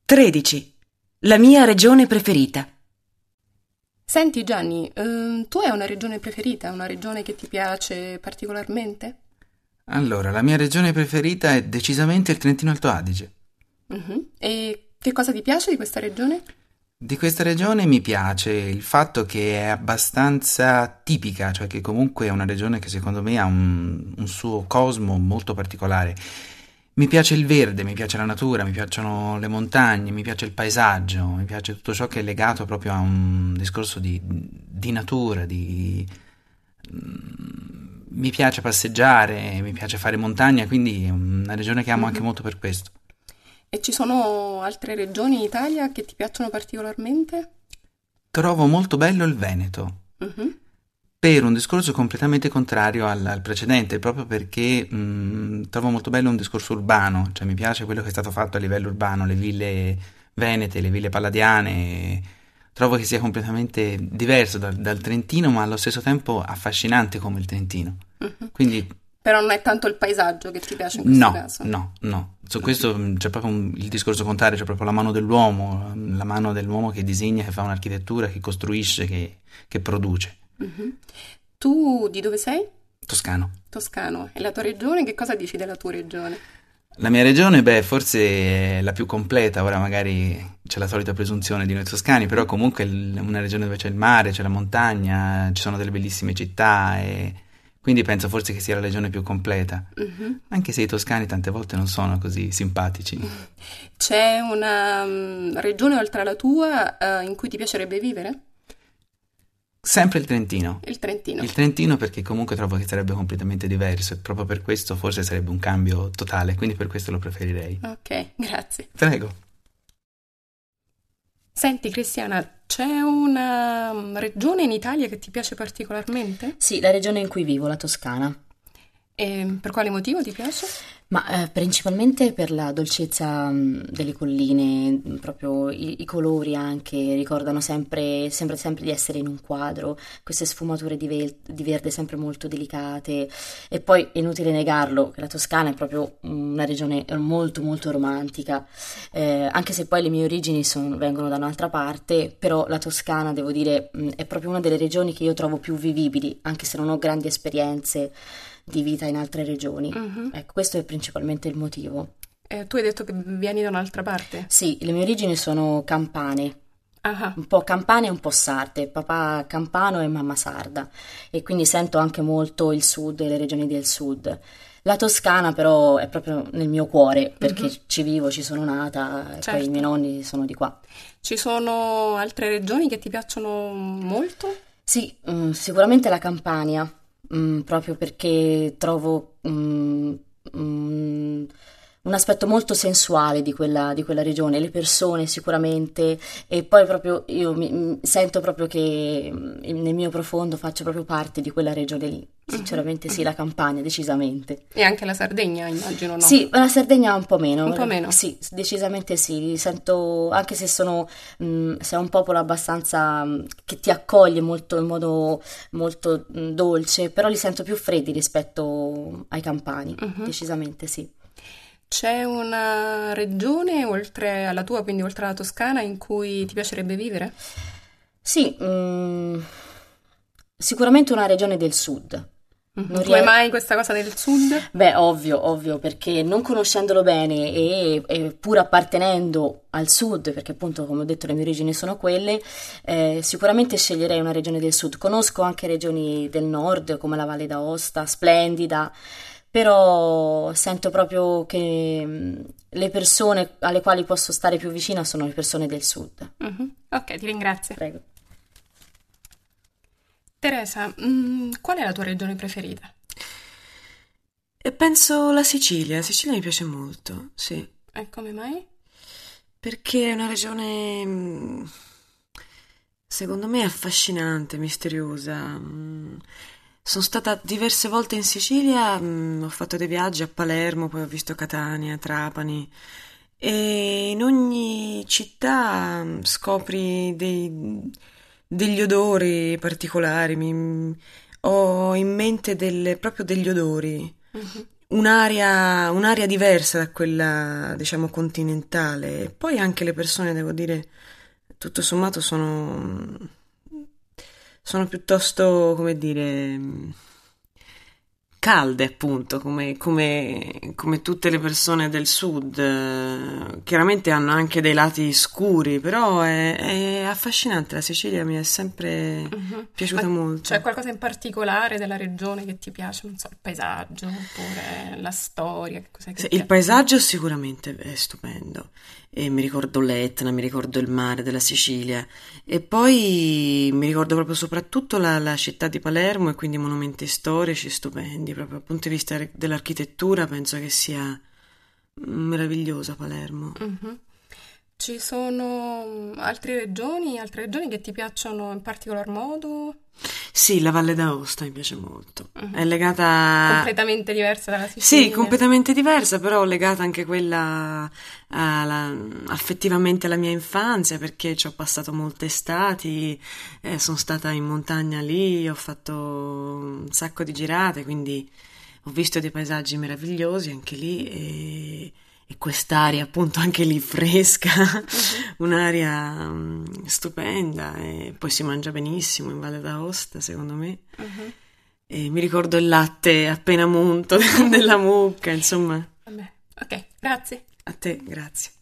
13. La mia regione preferita. Senti Gianni, tu hai una regione preferita? Una regione che ti piace particolarmente? Allora, la mia regione preferita è decisamente il Trentino Alto Adige. E che cosa ti piace di questa regione? Di questa regione mi piace il fatto che è abbastanza tipica, cioè che comunque è una regione che secondo me ha un suo cosmo molto particolare. Mi piace il verde, mi piace la natura, mi piacciono le montagne, mi piace il paesaggio, mi piace tutto ciò che è legato proprio a un discorso di natura, mi piace passeggiare, mi piace fare montagna, quindi è una regione che amo anche molto per questo. E ci sono altre regioni in Italia che ti piacciono particolarmente? Trovo molto bello il Veneto, Mhm. per un discorso completamente contrario al precedente, proprio perché trovo molto bello un discorso urbano, cioè mi piace quello che è stato fatto a livello urbano, le ville venete, le ville palladiane, trovo che sia completamente diverso dal Trentino, ma allo stesso tempo affascinante come il Trentino. Quindi Però non è tanto il paesaggio che ti piace in questo no, caso. no. Su questo c'è proprio il discorso contrario, c'è proprio la mano dell'uomo, la mano dell'uomo che disegna, che fa un'architettura, che costruisce, che produce. Tu di dove sei? Toscano. Toscano. E la tua regione? Che cosa dici della tua regione? La mia regione, beh, forse è la più completa, ora magari c'è la solita presunzione di noi toscani, però comunque è una regione dove c'è il mare, c'è la montagna, ci sono delle bellissime città e quindi penso forse che sia la regione più completa, anche se i toscani tante volte non sono così simpatici. C'è una regione oltre alla tua in cui ti piacerebbe vivere? Sempre il Trentino. Il Trentino. Il Trentino perché comunque trovo che sarebbe completamente diverso e proprio per questo forse sarebbe un cambio totale, quindi per questo lo preferirei. Ok, grazie. Prego. Senti Cristiana, c'è una regione in Italia che ti piace particolarmente? Sì, la regione in cui vivo, la Toscana. E per quale motivo ti piace? Ma principalmente per la dolcezza delle colline, proprio i colori anche ricordano sempre, sembra sempre di essere in un quadro, queste sfumature di verde sempre molto delicate. E poi è inutile negarlo, che la Toscana è proprio una regione molto molto romantica, anche se poi le mie origini vengono da un'altra parte, però la Toscana, devo dire, è proprio una delle regioni che io trovo più vivibili, anche se non ho grandi esperienze di vita in altre regioni. Ecco, questo è principalmente il motivo. Tu hai detto che vieni da un'altra parte? Sì, le mie origini sono campane, Ah, un po' campane e un po' sarde, papà campano e mamma sarda, e quindi sento anche molto il sud e le regioni del sud. La Toscana però è proprio nel mio cuore, perché ci vivo, ci sono nata, e poi i miei certo. nonni sono di qua. Ci sono altre regioni che ti piacciono molto? Sì, sicuramente la Campania, proprio perché trovo un aspetto molto sensuale di quella regione, le persone sicuramente, e poi proprio io sento proprio che nel mio profondo faccio proprio parte di quella regione lì. Sinceramente sì, la Campania, decisamente. E anche la Sardegna, immagino, no? Sì, la Sardegna un po' meno. Un po' meno. Sì, decisamente sì. Li sento, anche se se è un popolo abbastanza che ti accoglie molto in modo molto dolce, però li sento più freddi rispetto ai campani. Decisamente sì. C'è una regione oltre alla tua, quindi oltre alla Toscana, in cui ti piacerebbe vivere? Sì, sicuramente una regione del sud. Non Come rie- mai questa cosa del sud? Beh, ovvio, ovvio, perché non conoscendolo bene e pur appartenendo al sud, perché appunto, come ho detto, le mie origini sono quelle, sicuramente sceglierei una regione del sud. Conosco anche regioni del nord, come la Valle d'Aosta, splendida, però sento proprio che le persone alle quali posso stare più vicina sono le persone del sud. Ok, ti ringrazio. Prego. Teresa, qual è la tua regione preferita? E penso la Sicilia. La Sicilia mi piace molto, sì. E come mai? Perché è una regione, secondo me, affascinante, misteriosa. Sono stata diverse volte in Sicilia, ho fatto dei viaggi a Palermo, poi ho visto Catania, Trapani. E in ogni città scopri degli odori particolari. Ho in mente proprio degli odori. un'aria diversa da quella, diciamo, continentale. E poi anche le persone, devo dire, tutto sommato sono piuttosto, come dire, calde, appunto, come tutte le persone del sud. Chiaramente hanno anche dei lati scuri, però è affascinante. La Sicilia mi è sempre piaciuta molto. C'è qualcosa in particolare della regione che ti piace? Non so, il paesaggio oppure la storia? Che cos'è che Sì, ti il paesaggio sicuramente è stupendo. E mi ricordo l'Etna, mi ricordo il mare della Sicilia e poi mi ricordo proprio soprattutto la città di Palermo e quindi i monumenti storici stupendi, proprio dal punto di vista dell'architettura penso che sia meravigliosa Palermo. Mhm. Ci sono altre regioni che ti piacciono in particolar modo? Sì, la Valle d'Aosta mi piace molto. Mhm. È legata... Completamente diversa dalla Sì, Sicilia? completamente diversa, però legata anche quella affettivamente alla mia infanzia, perché ci ho passato molte estati, sono stata in montagna lì, ho fatto un sacco di girate, quindi ho visto dei paesaggi meravigliosi anche lì e quest'aria appunto anche lì fresca, un'aria stupenda e poi si mangia benissimo in Valle d'Aosta, secondo me. Mhm. E mi ricordo il latte appena munto della mucca, insomma. Vabbè, ok, grazie. A te, grazie.